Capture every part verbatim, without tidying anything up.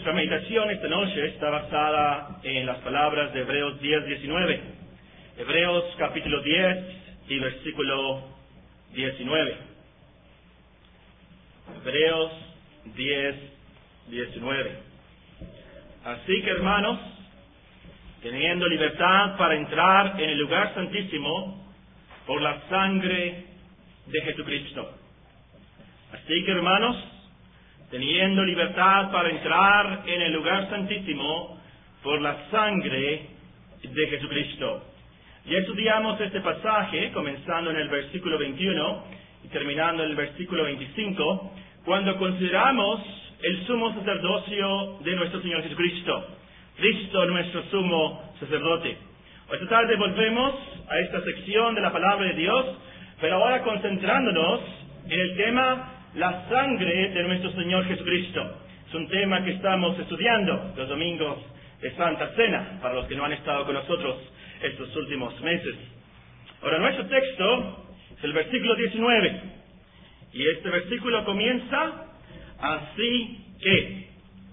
Nuestra meditación esta noche está basada en las palabras de Hebreos diez, diecinueve. Hebreos capítulo diez y versículo diecinueve. Hebreos diez, diecinueve. Así que, hermanos, teniendo libertad para entrar en el lugar santísimo por la sangre de Jesucristo. Así que, hermanos, teniendo libertad para entrar en el lugar santísimo por la sangre de Jesucristo. Ya estudiamos este pasaje, comenzando en el versículo veintiuno y terminando en el versículo veinticinco, cuando consideramos el sumo sacerdocio de nuestro Señor Jesucristo, Cristo nuestro sumo sacerdote. Esta tarde volvemos a esta sección de la palabra de Dios, pero ahora concentrándonos en el tema la sangre de nuestro Señor Jesucristo. Es un tema que estamos estudiando los domingos de Santa Cena, para los que no han estado con nosotros estos últimos meses. Ahora, nuestro texto es el versículo diecinueve, y este versículo comienza así que,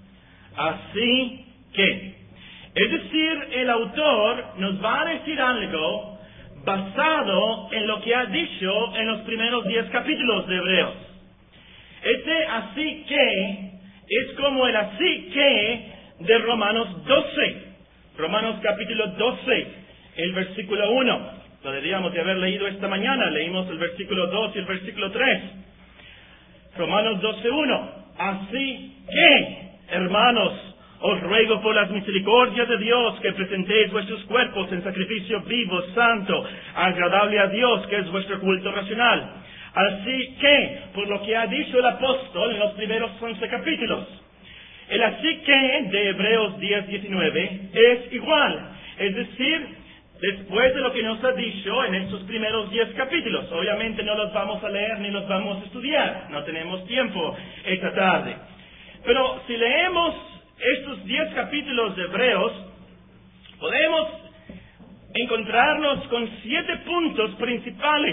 así que. Es decir, el autor nos va a decir algo basado en lo que ha dicho en los primeros diez capítulos de Hebreos. Este así que es como el así que de Romanos doce. Romanos capítulo doce, el versículo uno. Lo deberíamos de haber leído esta mañana. Leímos el versículo dos y el versículo tres. Romanos doce, uno. Así que, hermanos, os ruego por las misericordias de Dios que presentéis vuestros cuerpos en sacrificio vivo, santo, agradable a Dios, que es vuestro culto racional. Así que, por lo que ha dicho el apóstol en los primeros once capítulos, el así que de Hebreos diez, diecinueve es igual. Es decir, después de lo que nos ha dicho en estos primeros diez capítulos. Obviamente no los vamos a leer ni los vamos a estudiar. No tenemos tiempo esta tarde. Pero si leemos estos diez capítulos de Hebreos, podemos encontrarnos con siete puntos principales.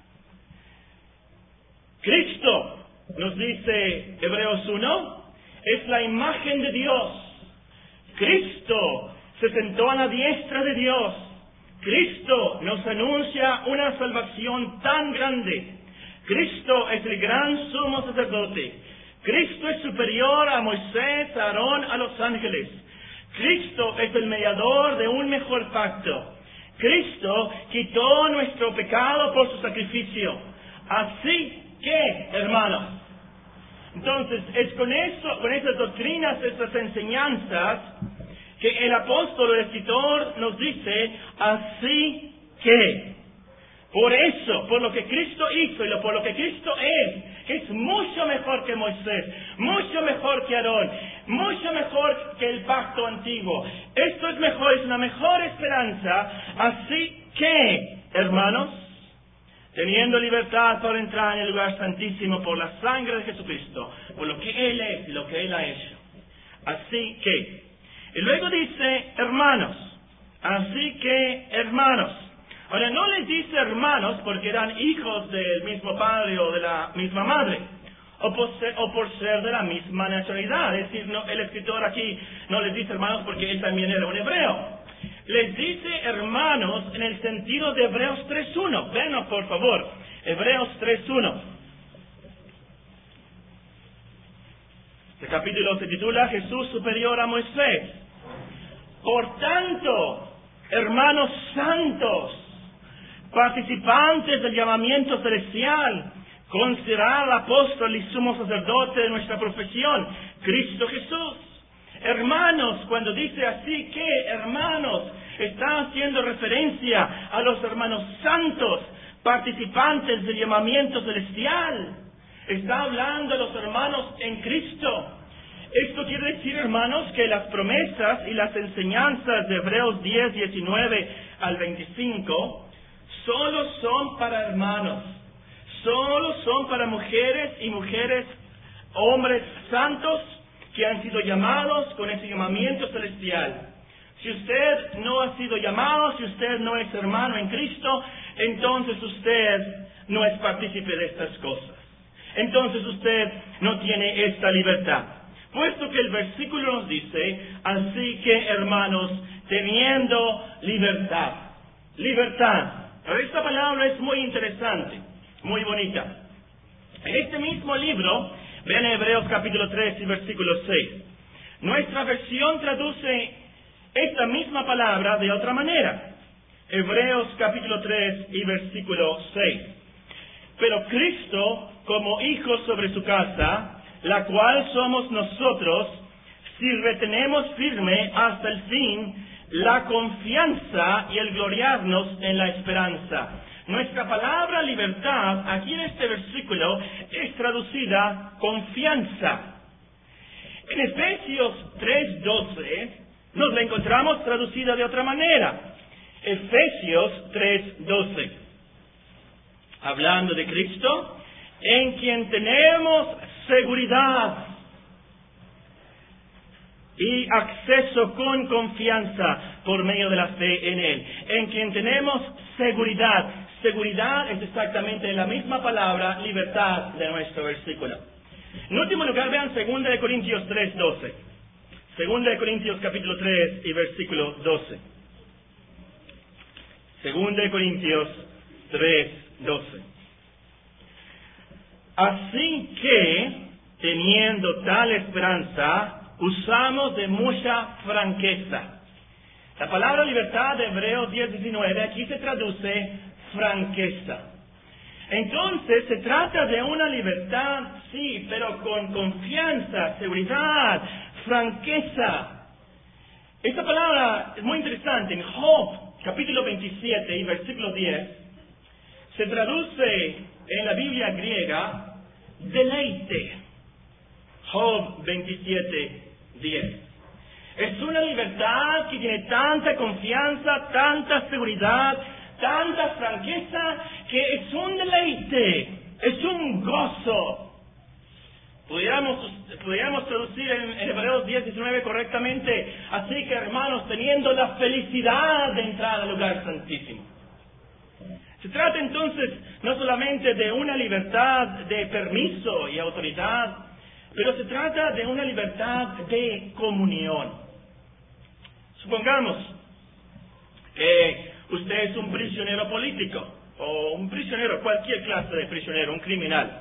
Cristo, nos dice Hebreos uno, es la imagen de Dios. Cristo se sentó a la diestra de Dios. Cristo nos anuncia una salvación tan grande. Cristo es el gran sumo sacerdote. Cristo es superior a Moisés, a Aarón, a los ángeles. Cristo es el mediador de un mejor pacto. Cristo quitó nuestro pecado por su sacrificio. Así que, hermanos, entonces es con eso, con esas doctrinas, esas enseñanzas, que el apóstol, el escritor, nos dice, así que, por eso, por lo que Cristo hizo y por lo que Cristo es, que es mucho mejor que Moisés, mucho mejor que Aarón, mucho mejor que el pacto antiguo. Esto es mejor, es una mejor esperanza. Así que, hermanos, teniendo libertad para entrar en el lugar santísimo por la sangre de Jesucristo, por lo que Él es y lo que Él ha hecho. Así que, y luego dice, hermanos, así que, hermanos. Ahora, no les dice hermanos porque eran hijos del mismo padre o de la misma madre, o por ser, o por ser de la misma nacionalidad. Es decir, no, el escritor aquí no les dice hermanos porque él también era un hebreo. Les dice hermanos en el sentido de Hebreos tres uno. Venos, por favor, Hebreos tres uno. Este capítulo se titula Jesús superior a Moisés. Por tanto, hermanos santos, participantes del llamamiento celestial, considerad al apóstol y sumo sacerdote de nuestra profesión, Cristo Jesús. Hermanos, cuando dice así que, hermanos, está haciendo referencia a los hermanos santos, participantes del llamamiento celestial. Está hablando a los hermanos en Cristo. Esto quiere decir, hermanos, que las promesas y las enseñanzas de Hebreos diez, diecinueve al veinticinco solo son para hermanos, solo son para mujeres y mujeres, hombres santos que han sido llamados con ese llamamiento celestial. Si usted no ha sido llamado, si usted no es hermano en Cristo, entonces usted no es partícipe de estas cosas. Entonces usted no tiene esta libertad. Puesto que el versículo nos dice, así que hermanos, teniendo libertad. Libertad. Pero esta palabra es muy interesante, muy bonita. En este mismo libro, vean Hebreos capítulo tres y versículo seis. Nuestra versión traduce esta misma palabra de otra manera. Hebreos capítulo tres y versículo seis. Pero Cristo, como hijo sobre su casa, la cual somos nosotros, si retenemos firme hasta el fin la confianza y el gloriarnos en la esperanza. Nuestra palabra libertad, aquí en este versículo, es traducida confianza. En Efesios tres doce, nos la encontramos traducida de otra manera. Efesios tres doce. Hablando de Cristo, en quien tenemos seguridad y acceso con confianza por medio de la fe en Él. En quien tenemos seguridad. Seguridad es exactamente la misma palabra, libertad, de nuestro versículo. En último lugar, vean segunda de Corintios tres doce. segunda de Corintios capítulo tres y versículo doce. segunda de Corintios tres doce. Así que, teniendo tal esperanza, usamos de mucha franqueza. La palabra libertad de Hebreos diez diecinueve aquí se traduce franqueza. Entonces se trata de una libertad, sí, pero con confianza, seguridad, franqueza. Esta palabra es muy interesante. En Job, capítulo veintisiete y versículo diez, se traduce en la Biblia griega deleite. Job veintisiete diez. Es una libertad que tiene tanta confianza, tanta seguridad, tanta franqueza, que es un deleite, es un gozo. Pudiéramos, pudiéramos traducir en, en Hebreos diez diecinueve correctamente, así que hermanos, teniendo la felicidad de entrar al lugar santísimo. Se trata entonces no solamente de una libertad de permiso y autoridad, pero se trata de una libertad de comunión. Supongamos que usted es un prisionero político, o un prisionero, cualquier clase de prisionero, un criminal.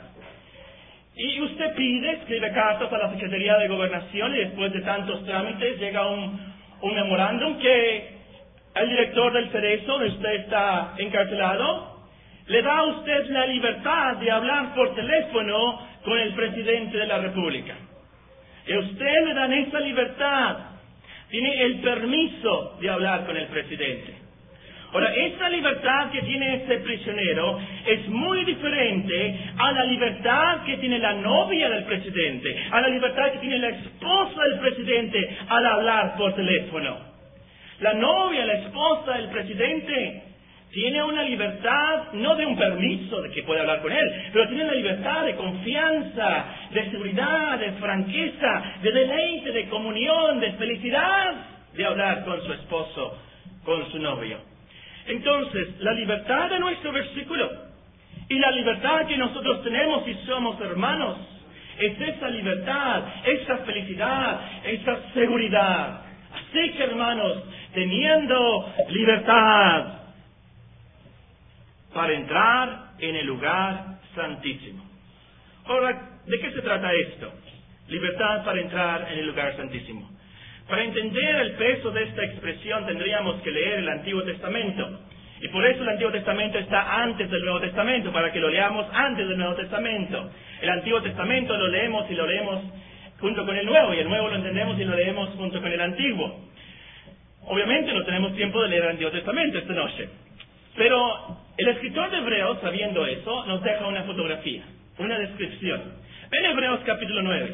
Y usted pide, escribe cartas a la Secretaría de Gobernación y después de tantos trámites llega un, un memorándum que el director del Cerezo, donde usted está encarcelado, le da a usted la libertad de hablar por teléfono con el presidente de la República. Y a usted le dan esa libertad. Tiene el permiso de hablar con el presidente. Ahora, esa libertad que tiene este prisionero es muy diferente a la libertad que tiene la novia del presidente, a la libertad que tiene la esposa del presidente al hablar por teléfono. La novia, la esposa del presidente, tiene una libertad, no de un permiso de que pueda hablar con él, pero tiene la libertad de confianza, de seguridad, de franqueza, de deleite, de comunión, de felicidad, de hablar con su esposo, con su novio. Entonces, la libertad de nuestro versículo y la libertad que nosotros tenemos si somos hermanos, es esa libertad, esa felicidad, esa seguridad. Así que, hermanos, teniendo libertad para entrar en el lugar santísimo. Ahora, ¿de qué se trata esto? Libertad para entrar en el lugar santísimo. Para entender el peso de esta expresión tendríamos que leer el Antiguo Testamento. Y por eso el Antiguo Testamento está antes del Nuevo Testamento, para que lo leamos antes del Nuevo Testamento. El Antiguo Testamento lo leemos y lo leemos junto con el Nuevo, y el Nuevo lo entendemos y lo leemos junto con el Antiguo. Obviamente no tenemos tiempo de leer el Antiguo Testamento esta noche. Pero el escritor de Hebreos, sabiendo eso, nos deja una fotografía, una descripción. Ven Hebreos capítulo nueve.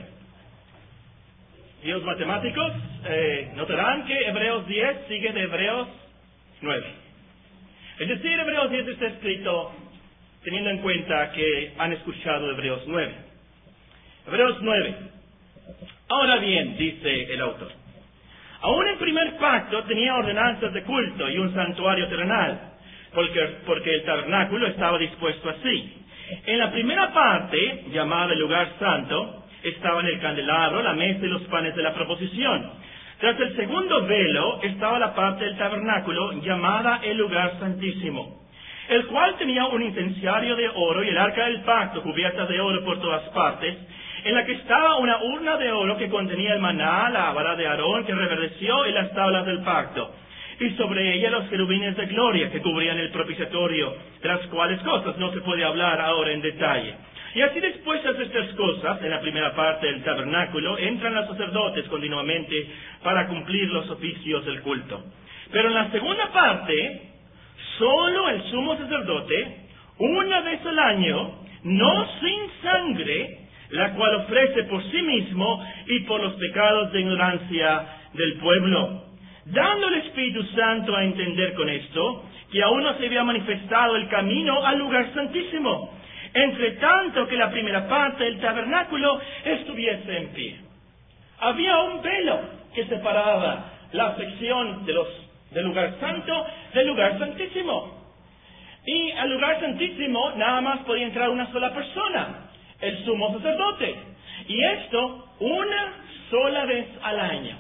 Y los matemáticos eh, notarán que Hebreos diez sigue de Hebreos nueve. Es decir, Hebreos diez está escrito teniendo en cuenta que han escuchado Hebreos nueve. Hebreos nueve. Ahora bien, dice el autor, aún el primer pacto tenía ordenanzas de culto y un santuario terrenal, porque, porque el tabernáculo estaba dispuesto así. En la primera parte, llamada el lugar santo, estaban el candelabro, la mesa y los panes de la proposición. Tras el segundo velo estaba la parte del tabernáculo llamada el lugar santísimo, el cual tenía un incensario de oro y el arca del pacto cubierta de oro por todas partes, en la que estaba una urna de oro que contenía el maná, la vara de Aarón que reverdeció y las tablas del pacto, y sobre ella los querubines de gloria que cubrían el propiciatorio, de las cuales cosas no se puede hablar ahora en detalle. Y así dispuestas estas cosas, en la primera parte del tabernáculo, entran los sacerdotes continuamente para cumplir los oficios del culto. Pero en la segunda parte, solo el sumo sacerdote, una vez al año, no sin sangre, la cual ofrece por sí mismo y por los pecados de ignorancia del pueblo, dando el Espíritu Santo a entender con esto que aún no se había manifestado el camino al lugar santísimo, entre tanto que la primera parte del tabernáculo estuviese en pie. Había un velo que separaba la sección de los, del lugar santo del lugar santísimo. Y al lugar santísimo nada más podía entrar una sola persona, el sumo sacerdote. Y esto una sola vez al año.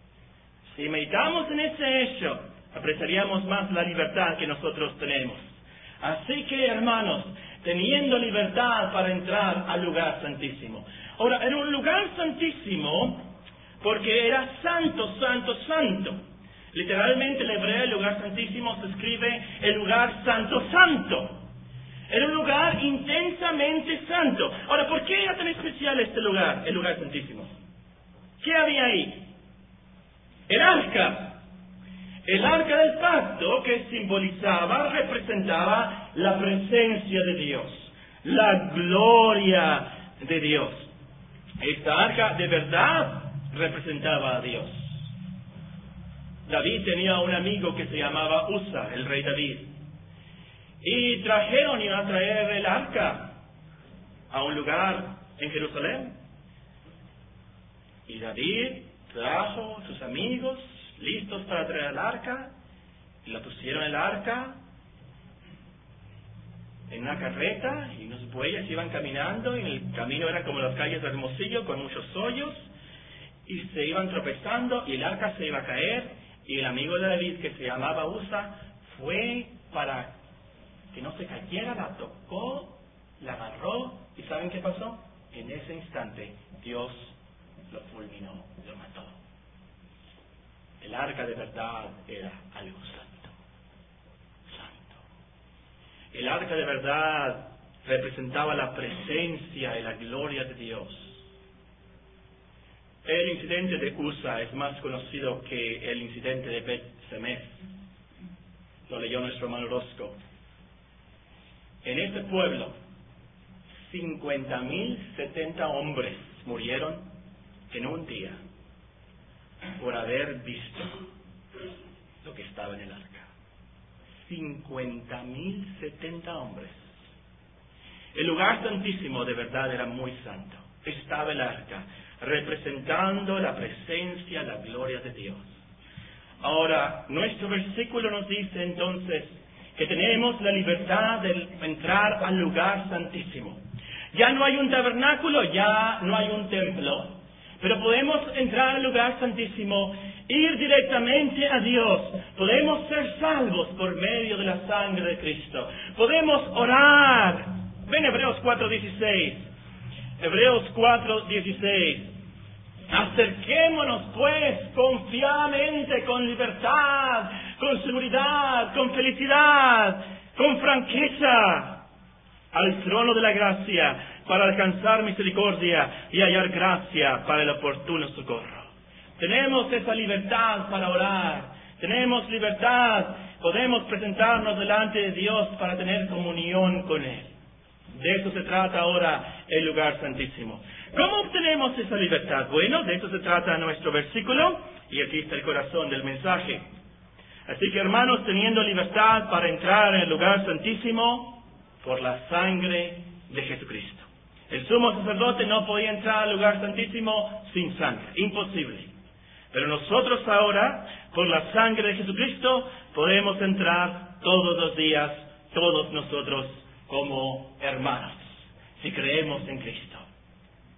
Si meditamos en ese hecho, apreciaríamos más la libertad que nosotros tenemos. Así que, hermanos, teniendo libertad para entrar al lugar santísimo. Ahora, era un lugar santísimo porque era santo, santo, santo. Literalmente en hebreo el lugar santísimo se escribe el lugar santo, santo. Era un lugar intensamente santo. Ahora, ¿por qué era tan especial este lugar, el lugar santísimo? ¿Qué había ahí? El arca. El arca del pacto que simbolizaba, representaba la presencia de Dios, la gloria de Dios. Esta arca de verdad representaba a Dios. David tenía un amigo que se llamaba Usa, el rey David. Y trajeron, iban a traer el arca a un lugar en Jerusalén. Y David trajo a sus amigos listos para traer el arca, y la pusieron el arca en una carreta, y unos bueyes iban caminando, y en el camino eran como las calles de Hermosillo, con muchos hoyos, y se iban tropezando, y el arca se iba a caer, y el amigo de David, que se llamaba Usa, fue para que no se cayera, la tocó, la agarró, y ¿saben qué pasó? En ese instante, Dios lo fulminó, lo mató. El arca de verdad era algo santo. Santo. El arca de verdad representaba la presencia y la gloria de Dios. El incidente de Usa es más conocido que el incidente de Bet Semes. Lo leyó nuestro hermano Orozco. En este pueblo, cincuenta mil setenta hombres murieron en un día por haber visto lo que estaba en el arca. cincuenta mil setenta hombres. El lugar santísimo de verdad era muy santo. Estaba el arca, representando la presencia, la gloria de Dios. Ahora, nuestro versículo nos dice entonces que tenemos la libertad de entrar al lugar santísimo. Ya no hay un tabernáculo, ya no hay un templo, pero podemos entrar al lugar santísimo, ir directamente a Dios. Podemos ser salvos por medio de la sangre de Cristo. Podemos orar. Ven Hebreos cuatro dieciséis. Hebreos cuatro dieciséis. Acerquémonos pues confiadamente, con libertad, con seguridad, con felicidad, con franqueza, al trono de la gracia, para alcanzar misericordia y hallar gracia para el oportuno socorro. Tenemos esa libertad para orar, tenemos libertad, podemos presentarnos delante de Dios para tener comunión con Él. De eso se trata ahora el lugar santísimo. ¿Cómo obtenemos esa libertad? Bueno, de eso se trata nuestro versículo, y aquí está el corazón del mensaje. Así que, hermanos, teniendo libertad para entrar en el lugar santísimo por la sangre de Jesucristo. El sumo sacerdote no podía entrar al lugar santísimo sin sangre, imposible. Pero nosotros ahora, por la sangre de Jesucristo, podemos entrar todos los días, todos nosotros como hermanos, si creemos en Cristo.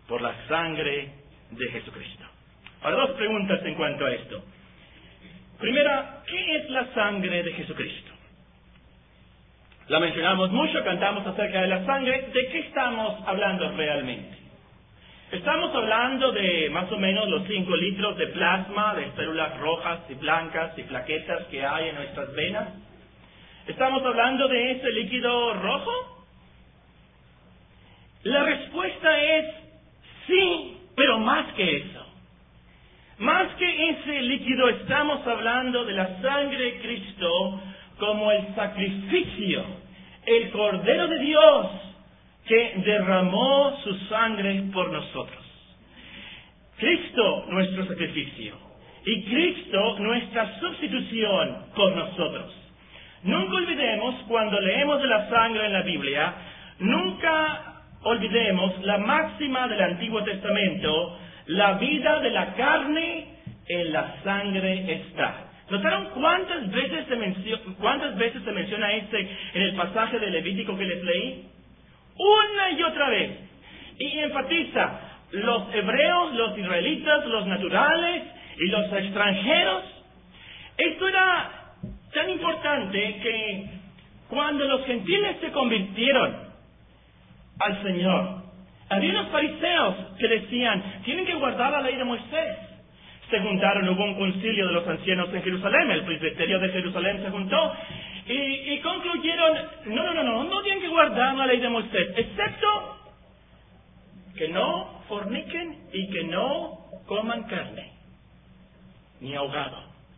por la sangre de Jesucristo. Ahora, dos preguntas en cuanto a esto. Primera, ¿qué es la sangre de Jesucristo? La mencionamos mucho, cantamos acerca de la sangre. ¿De qué estamos hablando realmente? Estamos hablando de más o menos los cinco litros de plasma, de células rojas y blancas y plaquetas que hay en nuestras venas. ¿Estamos hablando de ese líquido rojo? La respuesta es sí, pero más que eso. Más que ese líquido, estamos hablando de la sangre de Cristo como el sacrificio, el Cordero de Dios que derramó su sangre por nosotros. Cristo, nuestro sacrificio, y Cristo, nuestra sustitución por nosotros. Nunca olvidemos, cuando leemos de la sangre en la Biblia, nunca olvidemos la máxima del Antiguo Testamento: la vida de la carne en la sangre está. ¿Notaron cuántas veces se menciona, cuántas veces se menciona este en el pasaje de Levítico que les leí? Una y otra vez. Y enfatiza: los hebreos, los israelitas, los naturales y los extranjeros. Esto era tan importante que cuando los gentiles se convirtieron al Señor, había unos fariseos que decían: tienen que guardar la ley de Moisés. Se juntaron, hubo un concilio de los ancianos en Jerusalén, el presbiterio de Jerusalén se juntó y, y concluyeron: no, no, no, no, no tienen que guardar la ley de Moisés, excepto que no forniquen y que no coman carne, ni ahogado.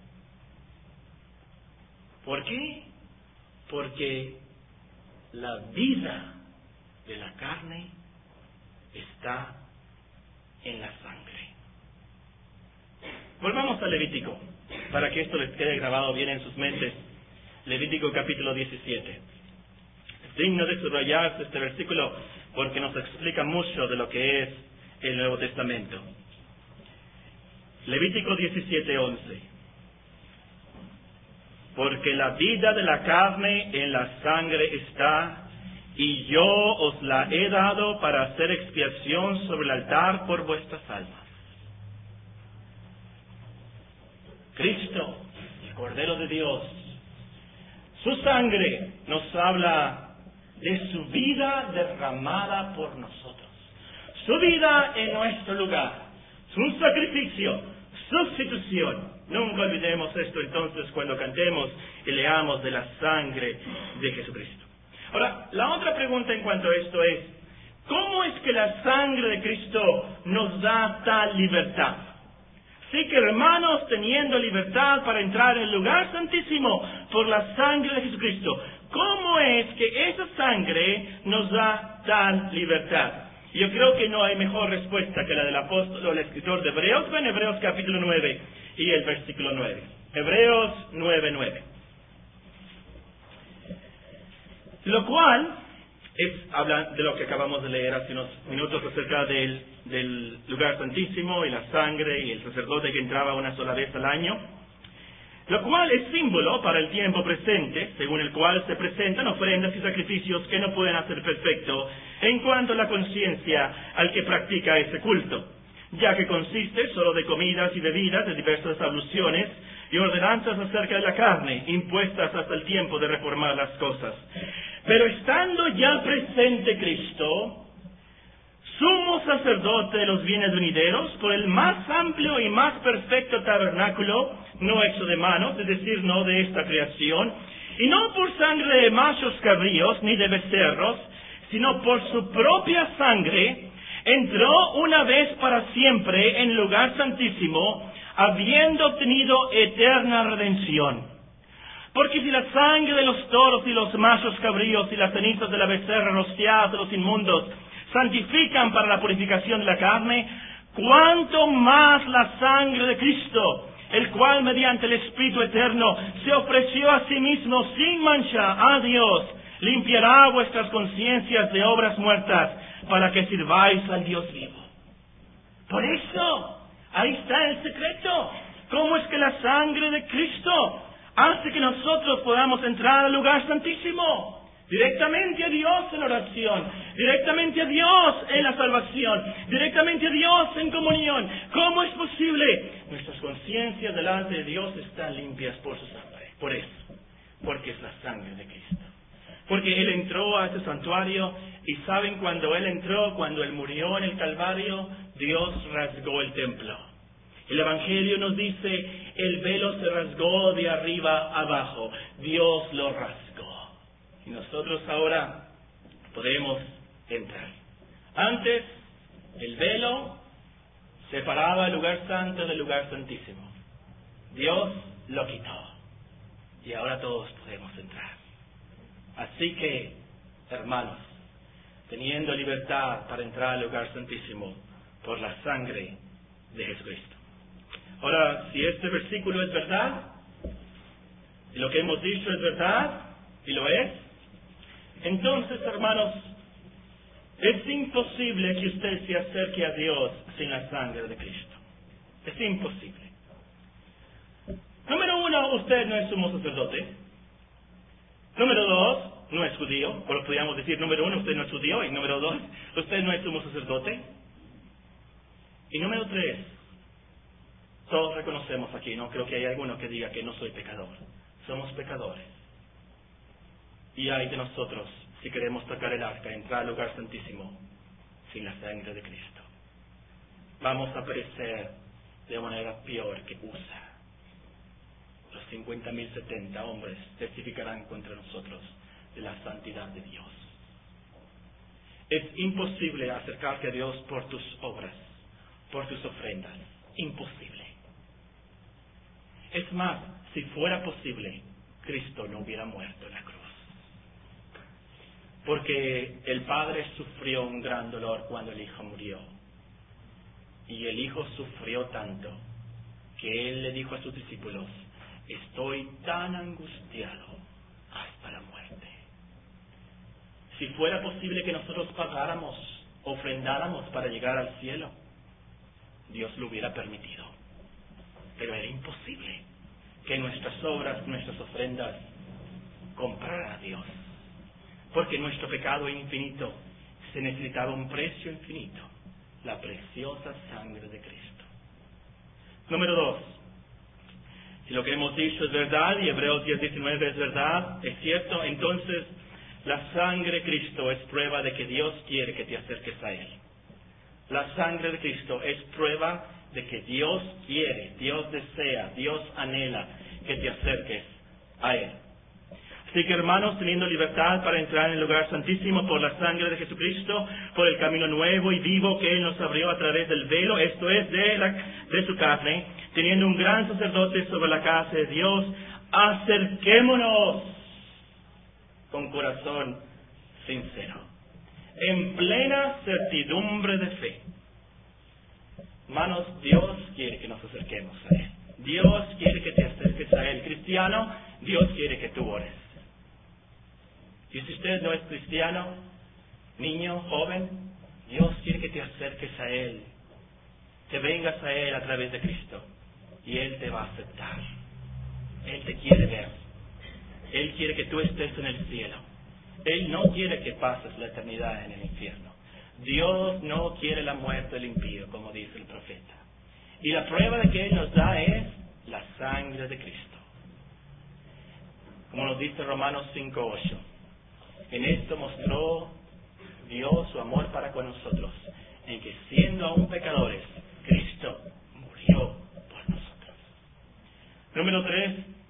¿Por qué? Porque la vida de la carne está en la sangre. Volvamos a Levítico, para que esto les quede grabado bien en sus mentes. Levítico capítulo diecisiete. Es digno de subrayarse este versículo porque nos explica mucho de lo que es el Nuevo Testamento. Levítico diecisiete, once. Porque la vida de la carne en la sangre está, y yo os la he dado para hacer expiación sobre el altar por vuestras almas. Cristo, el Cordero de Dios, su sangre nos habla de su vida derramada por nosotros. Su vida en nuestro lugar, su sacrificio, sustitución. Nunca olvidemos esto entonces cuando cantemos y leamos de la sangre de Jesucristo. Ahora, la otra pregunta en cuanto a esto es: ¿cómo es que la sangre de Cristo nos da tal libertad? Así que, hermanos, teniendo libertad para entrar en el lugar santísimo por la sangre de Jesucristo, ¿cómo es que esa sangre nos da tal libertad? Yo creo que no hay mejor respuesta que la del apóstol o el escritor de Hebreos. Ven, Hebreos capítulo nueve y el versículo nueve. Hebreos nueve, nueve. Lo cual es, habla de lo que acabamos de leer hace unos minutos acerca del, del lugar santísimo y la sangre y el sacerdote que entraba una sola vez al año, lo cual es símbolo para el tiempo presente, según el cual se presentan ofrendas y sacrificios que no pueden hacer perfecto en cuanto a la conciencia al que practica ese culto, ya que consiste solo de comidas y bebidas de diversas abluciones y ordenanzas acerca de la carne, impuestas hasta el tiempo de reformar las cosas. Pero estando ya presente Cristo, sumo sacerdote de los bienes venideros, por el más amplio y más perfecto tabernáculo, no hecho de manos, es decir, no de esta creación, y no por sangre de machos cabríos ni de becerros, sino por su propia sangre, entró una vez para siempre en el lugar santísimo, habiendo obtenido eterna redención. Porque si la sangre de los toros y los machos cabríos y las cenizas de la becerra rociadas de los inmundos santifican para la purificación de la carne, cuánto más la sangre de Cristo, el cual mediante el Espíritu Eterno se ofreció a sí mismo sin mancha a Dios, limpiará vuestras conciencias de obras muertas para que sirváis al Dios vivo. Por eso, ahí está el secreto. ¿Cómo es que la sangre de Cristo hace que nosotros podamos entrar al lugar santísimo? Directamente a Dios en oración. directamente a Dios en la salvación, directamente a Dios en comunión. ¿Cómo es posible? Nuestras conciencias delante de Dios están limpias por su sangre. Por eso, porque es la sangre de Cristo. Porque Él entró a ese santuario y saben cuando Él entró, cuando Él murió en el Calvario, Dios rasgó el templo. El Evangelio nos dice, el velo se rasgó de arriba abajo. Dios lo rasgó. Y nosotros ahora podemos entrar. Antes, el velo separaba el lugar santo del lugar santísimo. Dios lo quitó. Y ahora todos podemos entrar. Así que, hermanos, teniendo libertad para entrar al lugar santísimo por la sangre de Jesucristo. Ahora, si este versículo es verdad, y lo que hemos dicho es verdad, y lo es, entonces, hermanos, es imposible que usted se acerque a Dios sin la sangre de Cristo. Es imposible. Número uno, usted no es sumo sacerdote. Número dos, no es judío. O lo podríamos decir, número uno, usted no es judío. Y número dos, usted no es sumo sacerdote. Y número tres, todos reconocemos aquí, no creo que haya alguno que diga que no soy pecador. Somos pecadores. Y hay de nosotros, si queremos tocar el arca, entrar al lugar santísimo sin la sangre de Cristo. Vamos a perecer de manera peor que Usa. Los cincuenta mil setenta hombres testificarán contra nosotros de la santidad de Dios. Es imposible acercarte a Dios por tus obras, por tus ofrendas. Imposible. Es más, si fuera posible, Cristo no hubiera muerto en la cruz. Porque el Padre sufrió un gran dolor cuando el Hijo murió. Y el Hijo sufrió tanto que Él le dijo a sus discípulos, estoy tan angustiado hasta la muerte. Si fuera posible que nosotros pagáramos, ofrendáramos para llegar al cielo, Dios lo hubiera permitido. Pero era imposible que nuestras obras, nuestras ofrendas compraran a Dios. Porque nuestro pecado infinito se necesitaba un precio infinito, la preciosa sangre de Cristo. Número dos, si lo que hemos dicho es verdad y Hebreos diez diecinueve es verdad, es cierto, entonces la sangre de Cristo es prueba de que Dios quiere que te acerques a Él. La sangre de Cristo es prueba de que Dios quiere, Dios desea, Dios anhela que te acerques a Él. Así que, hermanos, teniendo libertad para entrar en el lugar santísimo por la sangre de Jesucristo, por el camino nuevo y vivo que Él nos abrió a través del velo, esto es, de, la, de su carne, teniendo un gran sacerdote sobre la casa de Dios, acerquémonos con corazón sincero, en plena certidumbre de fe. Hermanos, Dios quiere que nos acerquemos a Él. Dios quiere que te acerques a Él. Cristiano, Dios quiere que tú ores. Y si usted no es cristiano, niño, joven, Dios quiere que te acerques a Él. Que vengas a Él a través de Cristo. Y Él te va a aceptar. Él te quiere ver. Él quiere que tú estés en el cielo. Él no quiere que pases la eternidad en el infierno. Dios no quiere la muerte del impío, como dice el profeta. Y la prueba de que Él nos da es la sangre de Cristo. Como nos dice Romanos cinco ocho. En esto mostró Dios su amor para con nosotros, en que siendo aún pecadores, Cristo murió por nosotros. Número tres.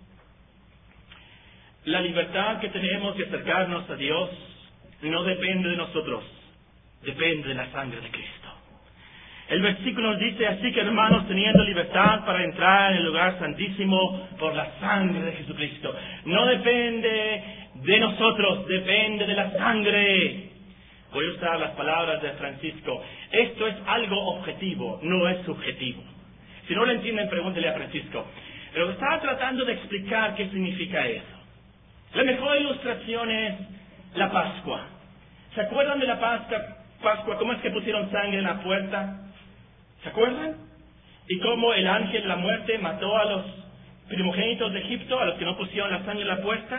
La libertad que tenemos de acercarnos a Dios no depende de nosotros, depende de la sangre de Cristo. El versículo nos dice, así que hermanos, teniendo libertad para entrar en el lugar santísimo por la sangre de Jesucristo. No depende de nosotros, depende de la sangre. Voy a usar las palabras de Francisco. Esto es algo objetivo, no es subjetivo. Si no lo entienden, pregúntele a Francisco. Pero estaba tratando de explicar qué significa eso. La mejor ilustración es la Pascua. ¿Se acuerdan de la Pascua? Pascua, ¿cómo es que pusieron sangre en la puerta? ¿Se acuerdan? Y cómo el ángel de la muerte mató a los primogénitos de Egipto, a los que no pusieron la sangre en la puerta.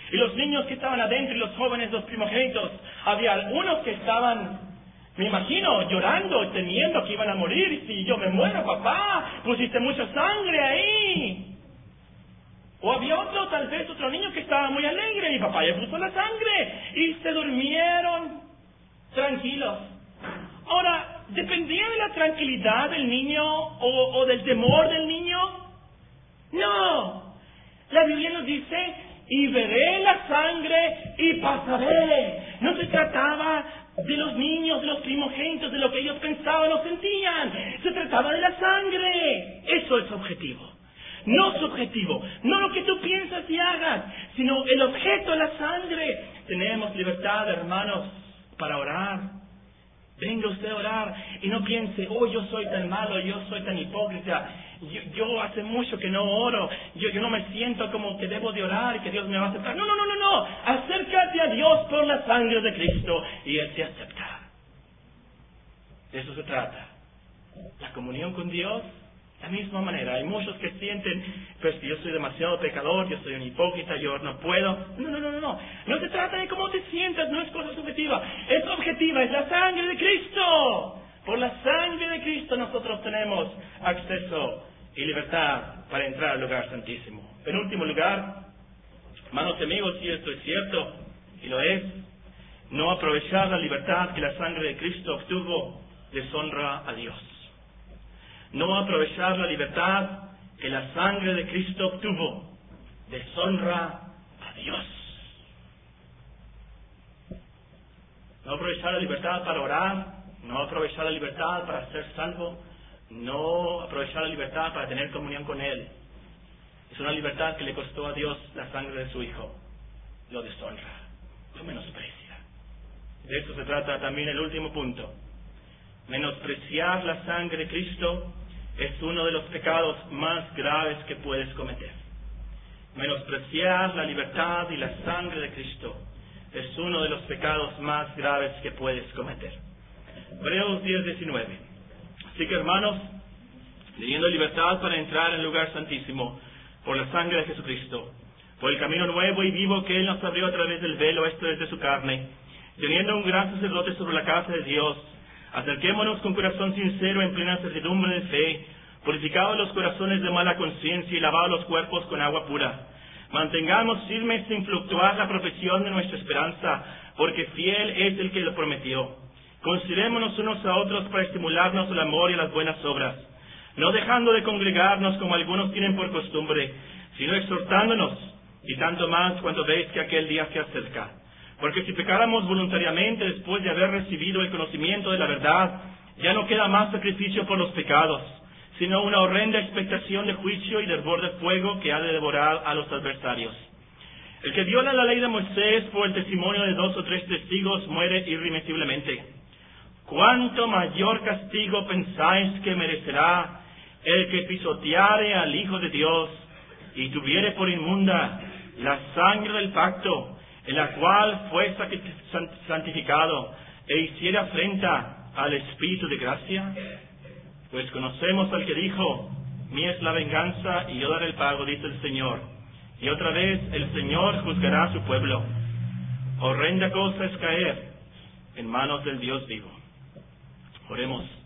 Y los niños que estaban adentro y los jóvenes, los primogénitos, había algunos que estaban, me imagino, llorando, temiendo que iban a morir. Y si yo me muero, papá, pusiste mucha sangre ahí. O había otro, tal vez otro niño que estaba muy alegre. Mi papá le puso la sangre y se durmieron tranquilos. Ahora, ¿dependía de la tranquilidad del niño o, o del temor del niño? No. La Biblia nos dice, y veré la sangre y pasaré. No se trataba de los niños, de los primogénitos, de lo que ellos pensaban o sentían. Se trataba de la sangre. Eso es objetivo. No subjetivo, no lo que tú piensas y hagas, sino el objeto, la sangre. Tenemos libertad, hermanos, para orar. Venga usted a orar y no piense, oh, yo soy tan malo, yo soy tan hipócrita, yo, yo hace mucho que no oro, yo, yo no me siento como que debo de orar y que Dios me va a aceptar. No, no, no, no, no. Acércate a Dios por la sangre de Cristo y Él te aceptará. De eso se trata. La comunión con Dios. De la misma manera, hay muchos que sienten, pues que yo soy demasiado pecador, yo soy un hipócrita, yo no puedo. No, no, no, no, no. No se trata de cómo te sientas, no es cosa subjetiva. Es objetiva, es la sangre de Cristo. Por la sangre de Cristo nosotros tenemos acceso y libertad para entrar al lugar santísimo. En último lugar, hermanos y amigos, si esto es cierto, y lo es, no aprovechar la libertad que la sangre de Cristo obtuvo deshonra a Dios. No aprovechar la libertad que la sangre de Cristo obtuvo deshonra a Dios. No aprovechar la libertad para orar, no aprovechar la libertad para ser salvo, no aprovechar la libertad para tener comunión con Él. Es una libertad que le costó a Dios la sangre de su Hijo. Lo deshonra, lo menosprecia. De eso se trata también el último punto. Menospreciar la sangre de Cristo es uno de los pecados más graves que puedes cometer. Menospreciar la libertad y la sangre de Cristo es uno de los pecados más graves que puedes cometer. Hebreos diez diecinueve. Así que, hermanos, teniendo libertad para entrar en el lugar santísimo por la sangre de Jesucristo, por el camino nuevo y vivo que Él nos abrió a través del velo, esto es de su carne, teniendo un gran sacerdote sobre la casa de Dios, acerquémonos con corazón sincero en plena certidumbre de fe, purificados los corazones de mala conciencia y lavados los cuerpos con agua pura. Mantengamos firmes sin fluctuar la profesión de nuestra esperanza, porque fiel es el que lo prometió. Considerémonos unos a otros para estimularnos al amor y a las buenas obras, no dejando de congregarnos como algunos tienen por costumbre, sino exhortándonos, y tanto más cuando veis que aquel día se acerca. Porque si pecáramos voluntariamente después de haber recibido el conocimiento de la verdad, ya no queda más sacrificio por los pecados, sino una horrenda expectación de juicio y de hervor de fuego que ha de devorar a los adversarios. El que viola la ley de Moisés por el testimonio de dos o tres testigos muere irremisiblemente. ¿Cuánto mayor castigo pensáis que merecerá el que pisoteare al Hijo de Dios y tuviere por inmunda la sangre del pacto, en la cual fue santificado, e hiciera afrenta al Espíritu de gracia? Pues conocemos al que dijo, mía es la venganza y yo daré el pago, dice el Señor. Y otra vez el Señor juzgará a su pueblo. Horrenda cosa es caer en manos del Dios vivo. Oremos.